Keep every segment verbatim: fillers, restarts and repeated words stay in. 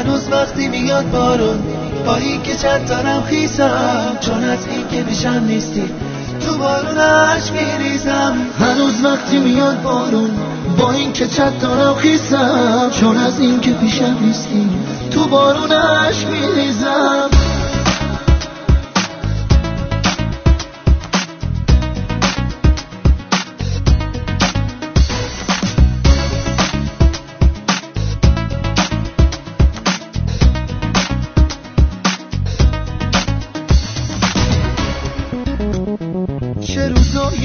هنوز وقتی میاد بارون با این که چند دارم خیسم، چون از این که پیشم نیستی تو بارونش میریزم. هنوز وقتی میاد بارون با این که چند دارم خیسم، چون از این که پیشم نیستی تو بارونش میریزم. چه روزای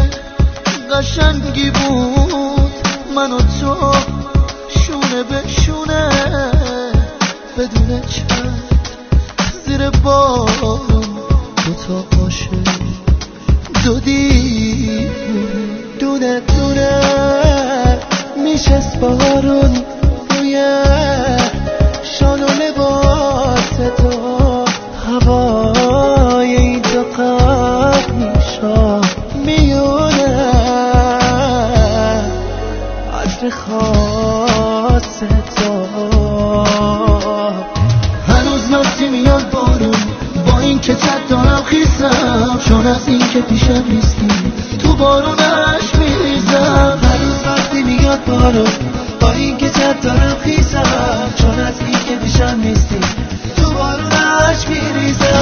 قشنگی بود من و تو شونه به شونه بدون چند زیر بارون دوتا عاشق دو دیوونه دونه دونه میشست بارون روی شال و لباس تو، هوای این تو قد میشا میونه عطر خاص تو. هنوز وقتی میاد بارون با این که چند دارم خیسم، چون از این که پیشم نیستی تو بارونش میریزم. هنوز وقتی میاد بارون با این که چند دارم خیسم، چون از این که پیشم نیستی تو بارونش میریزم.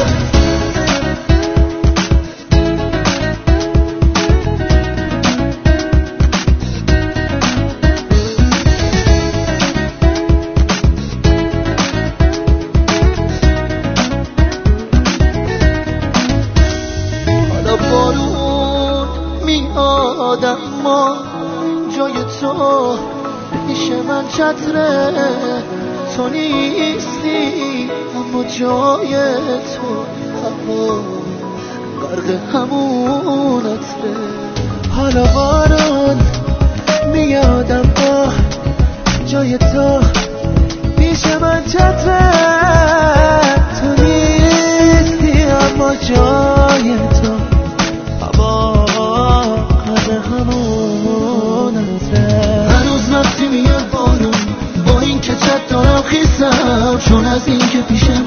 بارون میاد اما جای تو پیش من چتره، تو نیستی اما جای تو هوا غرق همون عطره. حالا بارون میاد اما جای تو پیش من چتره، تو نیستی اما جای تو هوا غرق همون عطره. هنوز وقتی میاد بارون با این که چند دارم خیسم، چون از این که پیشم